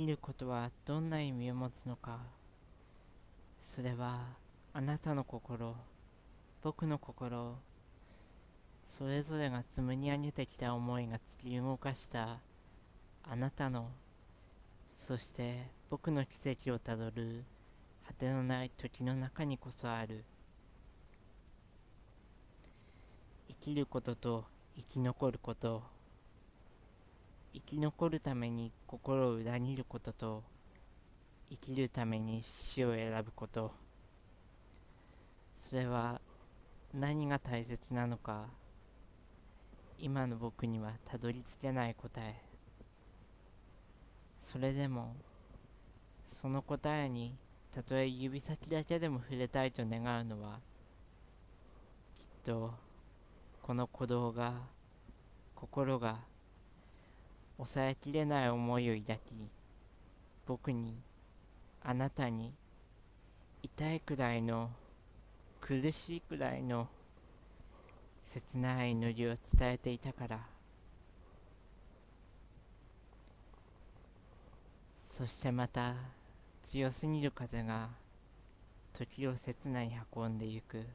きることはどんな意味を持つのか。それはあなたの心、僕の心、それぞれが紡ぎ上げてきた思いが突き動かしたあなたの、そして僕の奇跡をたどる果てのない時の中にこそある。生きることと生き残ること、生き残るために心を裏切ることと、生きるために死を選ぶこと、それは何が大切なのか、今の僕にはたどり着けない答え。それでも、その答えにたとえ指先だけでも触れたいと願うのは、きっとこの鼓動が、心が抑えきれない思いを抱き、僕に、あなたに、痛いくらいの、苦しいくらいの切ない祈りを伝えていたから。そしてまた強すぎる風が時を刹那に運んでゆく。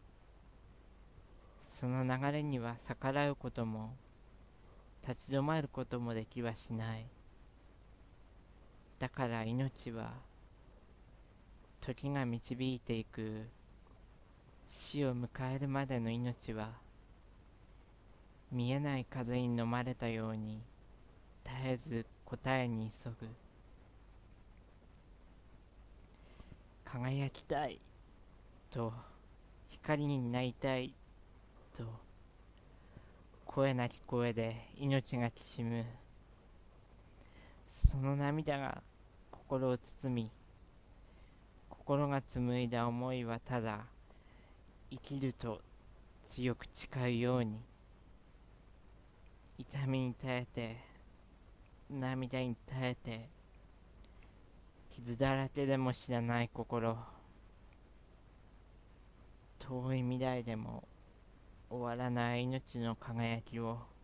その流れには逆らうことも立ち止まることもできはしない。だから命は時が導いていく、死を迎えるまでの命は見えない風に飲まれたように絶えず答えに急ぐ。輝きたいと、光になりたいと、声なき声で命がきしむ。その涙が心を包み、心が紡いだ思いはただ生きると強く誓うように、痛みに耐えて、涙に耐えて、傷だらけでも知らない心、遠い未来でも終わらない命の輝きを